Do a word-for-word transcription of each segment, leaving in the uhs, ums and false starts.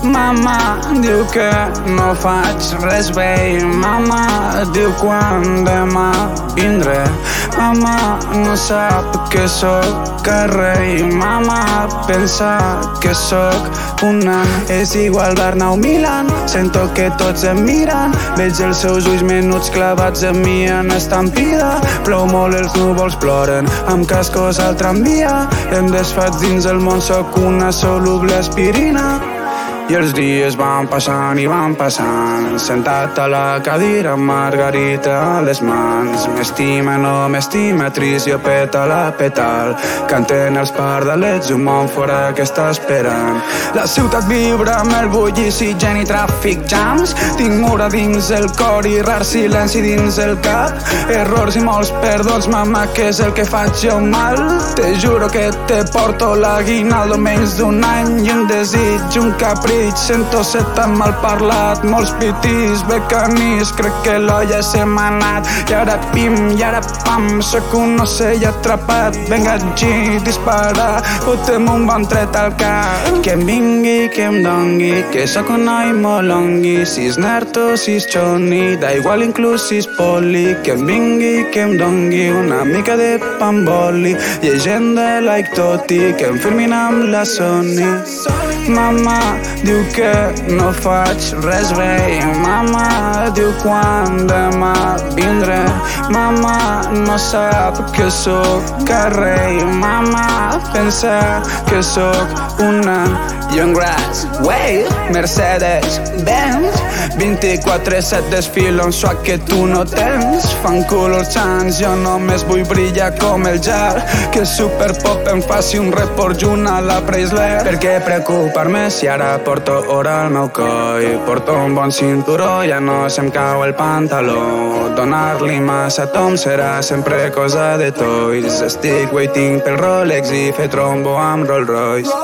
Mama diu que no faig res bé. Mama diu quan demà vindré. Mama no sap que sóc carrer. Mama pensa que sóc un nan. És igual Barna o Milan, sento que tots em miren. Veig els seus ulls menuts clavats en mi en estampida. Plou molt, els núvols ploren, amb cascos al tramvia. Em desfaig dins el món, sóc una soluble aspirina. I els dies van passant i van passant, sentat a la cadira amb margarita a les mans. M'estima, no m'estima, trist, jo peta la petal. Canten els pardalets, un món fora que està esperant. La ciutat vibra amb el bullici, gent i tràfic jams. Tinc mur a dins el cor i rar silenci dins el cap. Errors i molts perdons, mama, que és el que faig jo mal. Te juro que te porto l'aguinaldo menys d'un any i un desig, un capritx. Sento ser tan mal parlat, molts pitís, becanís, crec que l'olla se m'ha anat. I ara pim, i ara pam, sóc un ocell atrapat. Vinga, G, dispara, fotem un bon tret al cap. Que em vingui, que em dongui, que sóc un noi molongui. Si és nerd o si és xoni, da igual inclús si és poli. Que em vingui, que em dongui una mica de pamboli. Llegenda like Toti, que em firmin amb la Sony. Mama diu que no faig res bé. Mama diu quan demà vindré. Mama no sap que sóc carrer. Mama pensa que sóc un nan. Young Grass, Wave, Mercedes, Benz, vint-i-quatre set desfilo un swag que tu no tens. Fan culo els xans, jo només vull brillar com el jar. Que Superpop em faci un report junt a la Preisler. Per què preocupar-me si ara porto hora al meu coll? Porto un bon cinturó, ja no se'm cau el pantaló. Donar-li massa tom serà sempre cosa de toys. Estic waiting pel Rolex i fer trombo amb Rolls Royce.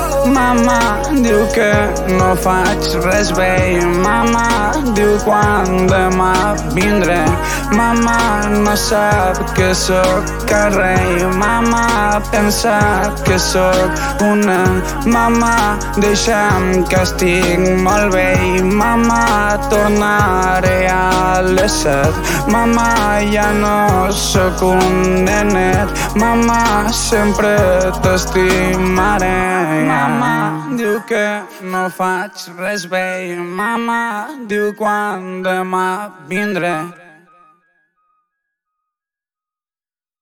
Mama diu que no faig res bé. Mama diu quan demà vindré. Mama no sap que sóc carrer. Mama pensa que sóc una. Mama deixa'm que estic molt bé. Mama tornaré a les set. Mama ja no sóc un nenet. Mama sempre t'estimaré. Mama diu que no faig res bé. Mama diu quan demà vindré.